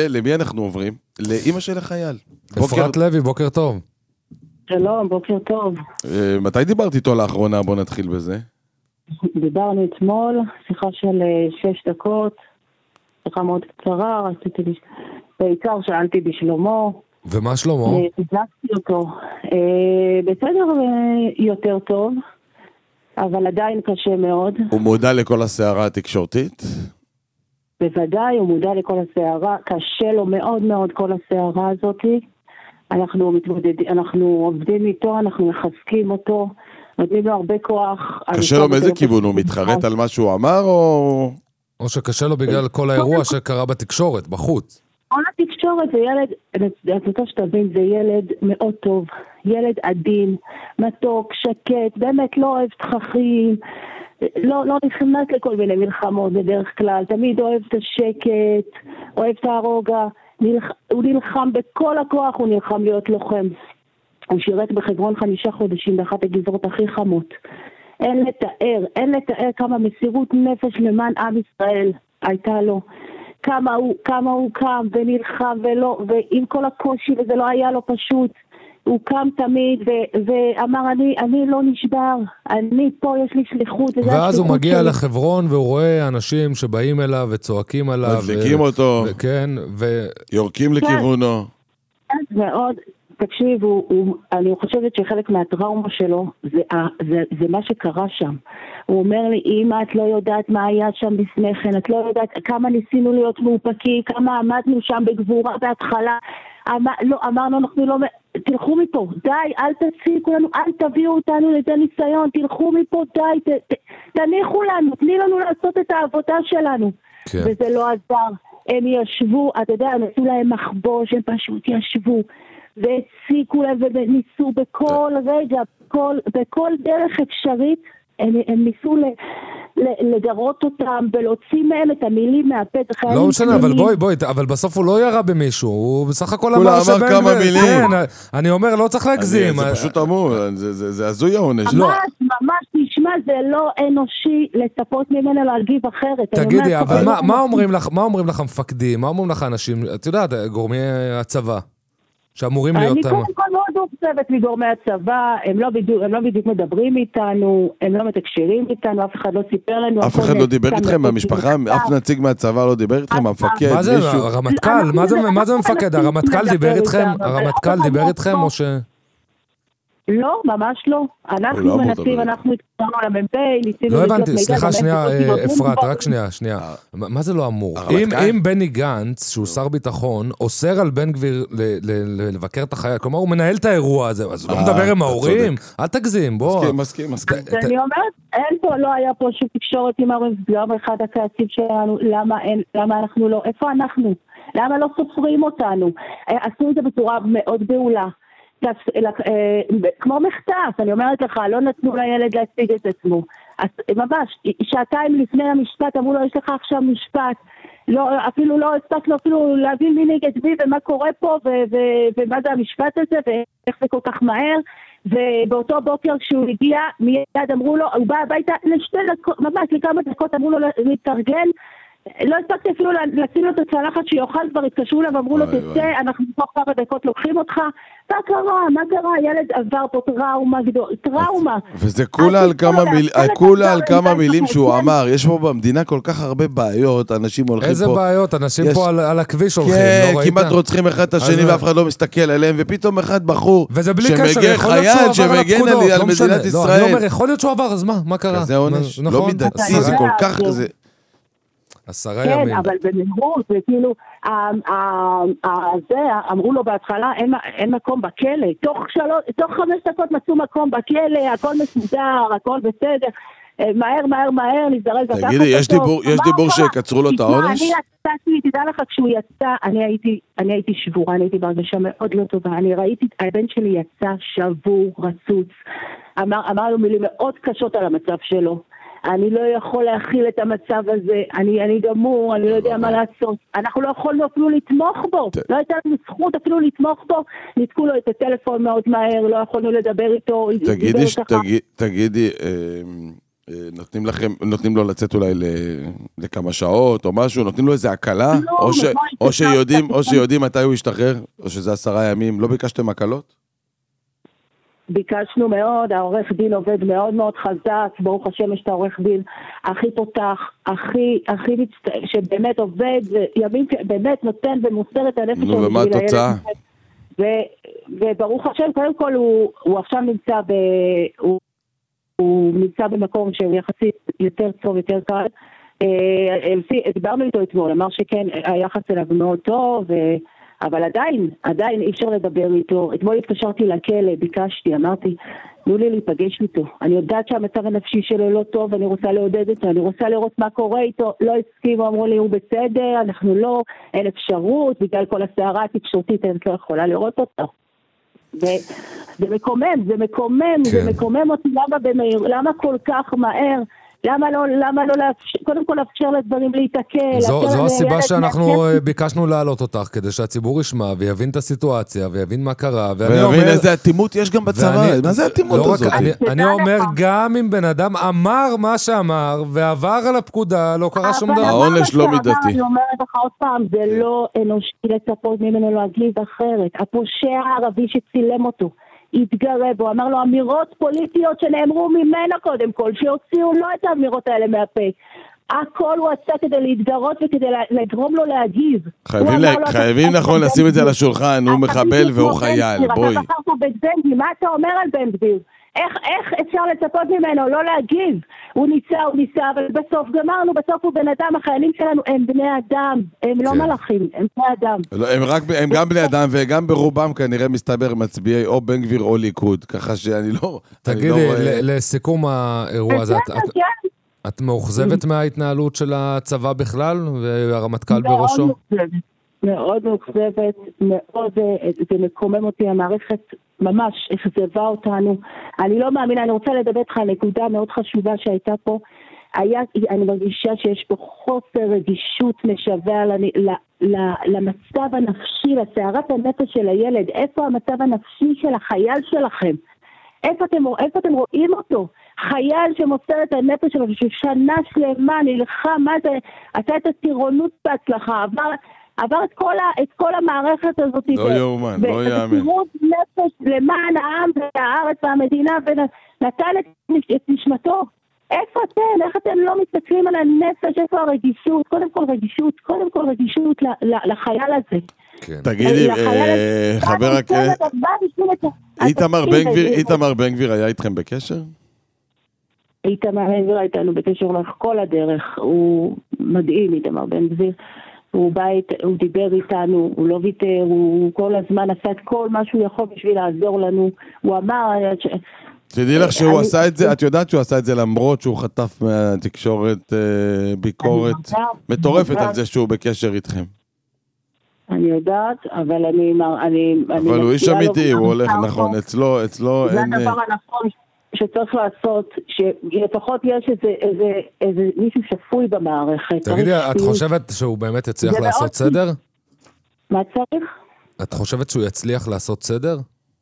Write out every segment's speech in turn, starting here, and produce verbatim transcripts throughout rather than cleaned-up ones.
למי אנחנו עוברים? לאמא של החייל. אפרת לוי, בוקר טוב. שלום, בוקר טוב. מתי דיברתי איתו לאחרונה? בוא נתחיל בזה. דיברנו אתמול, שיחה של שש דקות, שיחה מאוד קצרה, רציתי, בעיקר שאלתי בשלומו. ומה שלמה? תדלקתי אותו. בסדר, יותר טוב, אבל עדיין קשה מאוד. הוא מודע לכל הסערה התקשורתית? בוודאי, הוא מודע לכל הסערה, קשה לו מאוד מאוד כל הסערה הזאת. אנחנו מתמודדים, אנחנו עובדים איתו, אנחנו מחזקים אותו, נותנים לו הרבה כוח. קשה לו מאיזה כיוון? הוא מתחרט על מה שהוא אמר, או... או שקשה לו בגלל כל האירוע שקרה בתקשורת, בחוץ. כל התקשורת זה ילד, אני רוצה שתבין, זה ילד מאוד טוב, ילד עדין, מתוק, שקט, באמת לא אוהב תככים, לא, לא נכנס לכל מיני מלחמות בדרך כלל, תמיד אוהב את השקט, אוהב את הרוגע, נלח... הוא נלחם בכל הכוח, הוא נלחם להיות לוחם. הוא שירת בחברון חמישה חודשים באחת הגזרות הכי חמות. אין לתאר, אין לתאר כמה מסירות נפש למען עם ישראל הייתה לו. כמה הוא, כמה הוא קם ונלחם ולא, ועם כל הקושי, וזה לא היה לו פשוט. הוא קם תמיד ו- ואמר, אני, אני לא נשבר, אני פה, יש לי שליחות. ואז הוא מגיע שלי. לחברון והוא רואה אנשים שבאים אליו וצועקים עליו. מדליקים ו- אותו. וכן, ו... יורקים לכיוונו. כן, מאוד. תקשיב, הוא, הוא, אני חושבת שחלק מהטראומה שלו זה, זה, זה מה שקרה שם. הוא אומר לי, אמא, את לא יודעת מה היה שם לפני כן, את לא יודעת כמה ניסינו להיות מאופקים, כמה עמדנו שם בגבורה בהתחלה. אמר, לא, אמרנו, אנחנו לא... תלכו מפה, די, אל תציקו לנו, אל תביאו אותנו לזה ניסיון, תלכו מפה, די, ת, ת, תניחו לנו, תני לנו לעשות את העבודה שלנו. כן. וזה לא עזר. הם ישבו, אתה יודע, נעשו להם מחבוש, הם פשוט ישבו. והציקו להם וניסו בכל רגע, בכל, בכל דרך אפשרית, הם, הם ניסו ל, ל, לגרות אותם ולהוציא מהם את המילים מהפה. לא משנה, אבל בואי, בואי, אבל בסוף הוא לא ירה במישהו, הוא בסך הכל אמר אמר כמה מילים. כן, אני אומר, לא צריך להגזים. זה פשוט אמור, זה הזוי העונש. ממש, ממש, תשמע, זה לא אנושי לצפות ממנו להגיב אחרת. תגידי, אבל מה אומרים לך המפקדים? מה אומרים לך אנשים? את יודעת, גורמי הצבא. שאמורים להיות... אני קודם כל מאוד מופצבת מגורמי הצבא, הם לא בדיוק, הם לא בדיוק מדברים איתנו, הם לא מתקשרים איתנו, אף אחד לא סיפר לנו. אף אחד לא דיבר איתכם מהמשפחה, אף נציג מהצבא לא דיבר איתכם, המפקד, מה זה, הרמטכ"ל? מה זה מפקד? הרמטכ"ל דיבר איתכם? הרמטכ"ל דיבר איתכם או ש... לא, ממש לא. אנחנו מנסים, אנחנו התקשרנו על המ"פ, ניסינו... לא הבנתי, סליחה שנייה, אפרת, רק שנייה, שנייה. מה זה לא אמור? אם בני גנץ, שהוא שר ביטחון, אוסר על בן גביר לבקר את החייל, כלומר הוא מנהל את האירוע הזה, אז הוא לא מדבר עם ההורים, אל תגזים, בוא. מסכים, מסכים, מסכים. אני אומרת, אין פה, לא היה פה שום תקשורת עם ההורים, גם אחד הכעסים שלנו, למה אנחנו לא, איפה אנחנו? למה לא סופרים אותנו? עשו את זה בצורה מאוד בעולה. כמו מחטף, אני אומרת לך, לא נתנו לילד להציג את עצמו. אז ממש, שעתיים לפני המשפט אמרו לו, יש לך עכשיו משפט, לא, אפילו לא הספקנו אפילו להבין מי נגד מי ומה קורה פה ומה זה המשפט הזה ואיך זה כל כך מהר. ובאותו בוקר כשהוא הגיע, מיד אמרו לו, הוא בא הביתה לשתי דקות, ממש לכמה דקות אמרו לו להתארגן, לא הספקתי אפילו לשים לו את הצלחת שיוכל, כבר התקשרו לה ואמרו לו תצא, אנחנו פה כמה דקות לוקחים אותך. מה קרה? מה קרה? ילד עבר פה טראומה גדול, טראומה. וזה כולה על כמה מילים, כולה על כמה מילים שהוא אמר, יש פה במדינה כל כך הרבה בעיות, אנשים הולכים פה... איזה בעיות? אנשים פה על הכביש הולכים, לא ראית? כמעט רוצחים אחד את השני ואף אחד לא מסתכל עליהם, ופתאום אחד בחור שמגן חייל, שמגן על מדינת ישראל. אני אומר, יכול להיות שהוא עבר, אז מה? מה קרה? זה עונש, לא מידתי, זה כל כך... עשרה כן, ימים. אבל במהירות, זה כאילו, זה, אמרו לו בהתחלה, אין, אין מקום בכלא. תוך שלוש, תוך חמש דקות מצאו מקום בכלא, הכל מסודר, הכל בסדר. מהר, מהר, מהר, נזדרז. תגידי, יש דיבור, יש דיבור שקצרו לו את העונש? אני יצאתי, תדע לך, כשהוא יצא, אני הייתי, אני הייתי שבורה, אני הייתי בהרגשה מאוד לא טובה. אני ראיתי, הבן שלי יצא שבור, רצוץ. אמר, אמר לו מילים מאוד קשות על המצב שלו. אני לא יכול להכיל את המצב הזה, אני, אני גמור, אני לא יודע מה לעשות. אנחנו לא יכולנו אפילו לתמוך בו, לא הייתה לנו זכות אפילו לתמוך בו, ניתקו לו את הטלפון מאוד מהר, לא יכולנו לדבר איתו. תגידי, תגידי, תגידי, נותנים לכם, נותנים לו לצאת אולי לכמה שעות או משהו, נותנים לו איזה הקלה, או שיודעים, או שיודעים מתי הוא ישתחרר, או שזה עשרה ימים, לא ביקשתם הקלות? ביקשנו מאוד, העורך דין עובד מאוד מאוד חזק, ברוך השם יש את העורך דין הכי פותח, הכי, הכי מצט... שבאמת עובד, ימים באמת נותן ומוסר את הנפש. נו, ומה התוצאה? ו... וברוך השם, קודם כל הוא, הוא עכשיו נמצא ב... הוא... הוא נמצא במקום שהוא יחסית יותר טוב, יותר קל. דיברנו איתו אתמול, אמר שכן, היחס אליו מאוד טוב, אבל עדיין, עדיין אי אפשר לדבר איתו. אתמול התקשרתי לכלא, ביקשתי, אמרתי, תנו לי להיפגש איתו. אני יודעת שהמצב הנפשי שלו לא טוב, אני רוצה לעודד אותו, אני רוצה לראות מה קורה איתו. לא הסכימו, אמרו לי, הוא בסדר, אנחנו לא, אין אפשרות, בגלל כל הסערה התקשורתית, אני לא יכולה לראות אותו. זה מקומם, זה מקומם, זה מקומם אותי, למה במהיר, למה כל כך מהר, למה לא, למה לא לאפשר, קודם כל לאפשר לדברים להתעכל. זו הסיבה שאנחנו ביקשנו להעלות אותך, כדי שהציבור ישמע ויבין את הסיטואציה, ויבין מה קרה, ויבין איזה אטימות יש גם בצבא, מה זה אטימות הזאת? אני אומר, גם אם בן אדם אמר מה שאמר, ועבר על הפקודה, לא קרה שום דבר. העונש לא מידתי. אני אומרת לך עוד פעם, זה לא אנושי לצפות ממנו להגיב אחרת. הפושע הערבי שצילם אותו, התגרה בו, אמר לו אמירות פוליטיות שנאמרו ממנה קודם כל, שהוציאו לו את האמירות האלה מהפה. הכל הוא עשה כדי להתגרות וכדי לגרום לו להגיב. חייבים נכון לשים את זה על השולחן, הוא מחבל והוא חייל, בואי. אתה בחרת בן גביר, מה אתה אומר על בן גביר? איך אפשר לצפות ממנו לא להגיב? הוא ניסה, הוא ניסה, אבל בסוף גמרנו, בסוף הוא בן אדם, החיילים שלנו הם בני אדם, הם לא מלאכים, הם בני אדם. הם גם בני אדם, וגם ברובם כנראה מסתבר מצביעי או בן גביר או ליכוד, ככה שאני לא... תגידי, לסיכום האירוע הזה, את מאוכזבת מההתנהלות של הצבא בכלל, והרמטכ"ל בראשו? מאוד מאוכזבת, מאוד, זה מקומם אותי, המערכת ממש אכזבה אותנו. אני לא מאמינה, אני רוצה לדבר איתך על נקודה מאוד חשובה שהייתה פה. היה, אני מרגישה שיש פה חוסר רגישות משווע למצב הנפשי, לסערת הנפש של הילד. איפה המצב הנפשי של החייל שלכם? איפה אתם, איפה אתם רואים אותו? חייל שמוסר את הנפש שלו, ששנה שלמה נלחם, מה זה, עשה את הטירונות בהצלחה, עבר... עבר את כל, ה, את כל המערכת הזאת. לא יאומן, לא יאמן. ובסירות נפש למען העם והארץ והמדינה, ונתן את, את נשמתו. איפה אתם? איך אתם לא מסתכלים על הנפש? איפה הרגישות? קודם כל רגישות, קודם כל רגישות לחייל הזה. כן. תגידי, חבר הכנסת, איתמר בן גביר היה איתכם בקשר? איתמר בן גביר הייתנו בקשר לך כל הדרך. הוא מדהים, איתמר בן גביר. הוא בית, הוא דיבר איתנו, הוא לא ויתר, הוא כל הזמן עשה את כל מה שהוא יכול בשביל לעזור לנו. הוא אמר... תדעי לך שהוא עשה את זה, את יודעת שהוא עשה את זה למרות שהוא חטף מהתקשורת ביקורת מטורפת על זה שהוא בקשר איתכם. אני יודעת, אבל אני... אבל הוא איש אמיתי, הוא הולך נכון, אצלו, אצלו אין... זה הדבר הנכון שצריך לעשות, שלפחות יש איזה, איזה, איזה מישהו שפוי במערכת. תגידי, את חושבת שהוא באמת יצליח לעשות סדר? מה צריך? את חושבת שהוא יצליח לעשות סדר?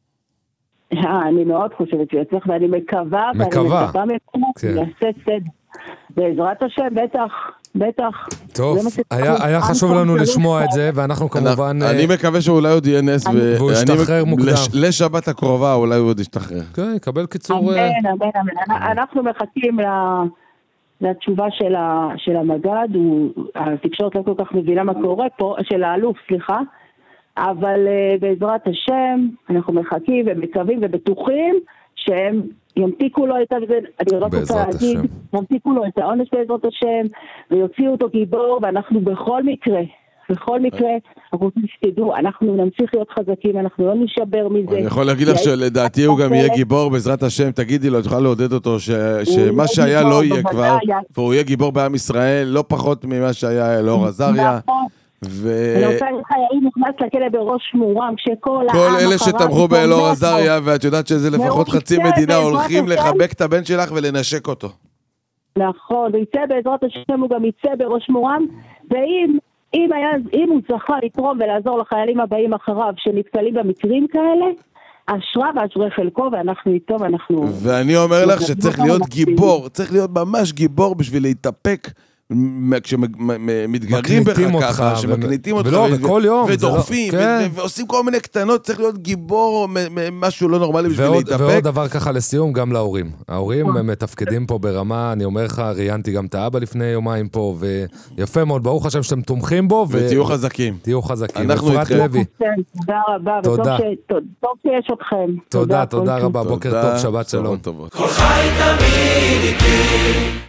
אני מאוד חושבת שהוא יצליח, ואני מקווה, מקווה. ואני מקווה שיעשה סדר. בעזרת השם, בטח, בטח. טוב, היה חשוב לנו לשמוע את זה, ואנחנו כמובן... אני מקווה שאולי עוד יהיה נס, והוא ישתחרר מוקדם. לשבת הקרובה אולי הוא עוד ישתחרר. כן, יקבל קיצור... אמן, אמן, אמן. אנחנו מחכים לתשובה של המג"ד, התקשורת לא כל כך מבינה מה קורה פה, של האלוף, סליחה, אבל בעזרת השם, אנחנו מחכים ומקווים ובטוחים שהם... ימתיקו לו את זה, אני רק רוצה להגיד, ימתיקו לו את העונש בעזרת השם, ויוציאו אותו גיבור, ואנחנו בכל מקרה, בכל מקרה, אנחנו רוצים שתדעו, אנחנו נמשיך להיות חזקים, אנחנו לא נשבר מזה. אני יכול להגיד לך שלדעתי הוא גם יהיה גיבור בעזרת השם, תגידי לו, תוכל לעודד אותו, שמה שהיה לא יהיה כבר, והוא יהיה גיבור בעם ישראל, לא פחות ממה שהיה אלאור עזריה. אני רוצה להגיד חיילים נכנס לכלא בראש מורם, כשכל העם... כל אלה שתמכו באלאור עזריה, ואת יודעת שזה לפחות חצי מדינה, הולכים לחבק את הבן שלך ולנשק אותו. נכון, ויצא בעזרת השם, הוא גם יצא בראש מורם, ואם אם הוא זכה לתרום ולעזור לחיילים הבאים אחריו, שנתקלים במקרים כאלה, אשרה ואשרי חלקו, ואנחנו איתו, ואנחנו... ואני אומר לך שצריך להיות גיבור, צריך להיות ממש גיבור בשביל להתאפק, כשמתגרים בך ככה, שמקניטים אותך, ודורפים, ועושים כל מיני קטנות, צריך להיות גיבור, משהו לא נורמלי בשביל להתאפק. ועוד דבר ככה לסיום, גם להורים. ההורים מתפקדים פה ברמה, אני אומר לך, ראיינתי גם את האבא לפני יומיים פה, ויפה מאוד, ברוך השם שאתם תומכים בו, ותהיו חזקים. תהיו חזקים. אנחנו איתכם. תודה רבה, וטוב שיש אתכם. תודה, תודה רבה, בוקר טוב, שבת שלום. כל חי תמיד איתי